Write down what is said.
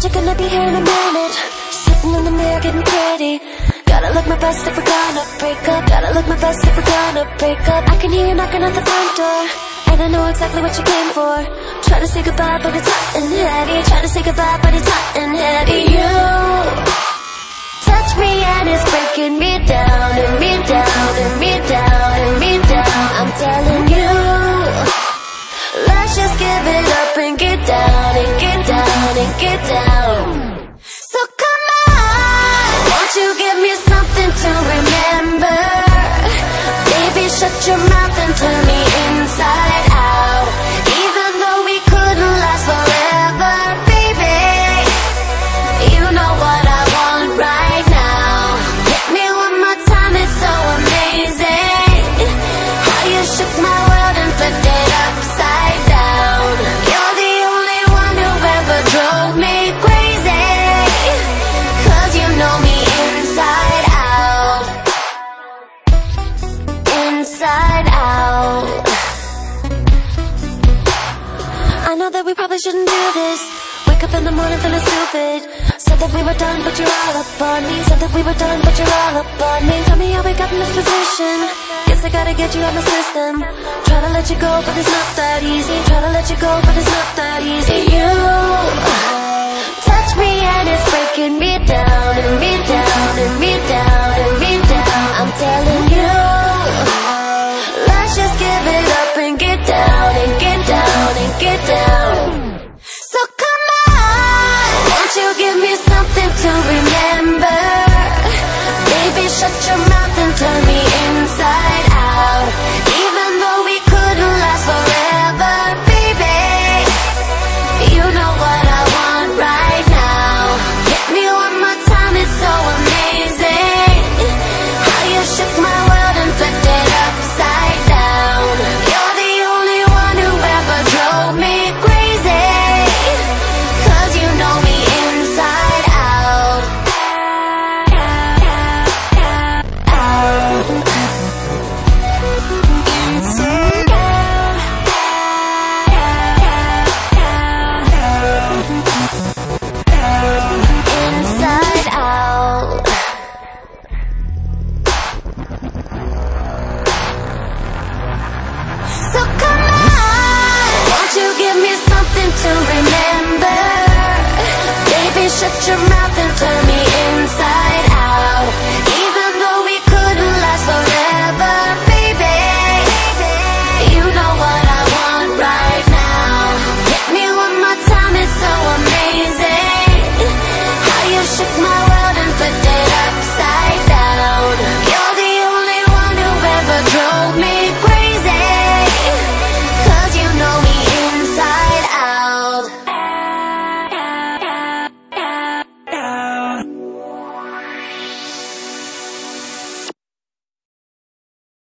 you're gonna be here in a minute. Sitting in the mirror getting pretty. Gotta look my best if we're gonna break up. Gotta look my best if we're gonna break up. I can hear you knocking at the front door, and I know exactly what you came for. Try to say goodbye but it's hot and heavy. Try to say goodbye but it's hot and heavy. You touch me and it's breaking me down, and me down, and me down, and me down. I'm telling you, let's just give it up and get down, and get down, and get down. So come on, won't you give me something to remember? Baby, shut your mouth and turn me inside out. Even though we couldn't last forever, baby, you know what I want right now. Hit me one more time, it's so amazing how you shook my world and flipped it upside down. You're the only one who ever drove me crazy, 'cause you know me inside out. Inside out. I know that we probably shouldn't do this. Wake up in the morning feeling stupid. Said that we were done but you're all up on me. Said that we were done but you're all up on me. Tell me how we got in this position. Guess I gotta get you out my system. Try to let you go but it's not that easy. Try to let you go but it's not that easy. You touch me and it's breaking me down, and me down, and me down, and me down. I'm telling you, let's just give it up and get down, and get down, and get down. So come on, won't you give me something to remember?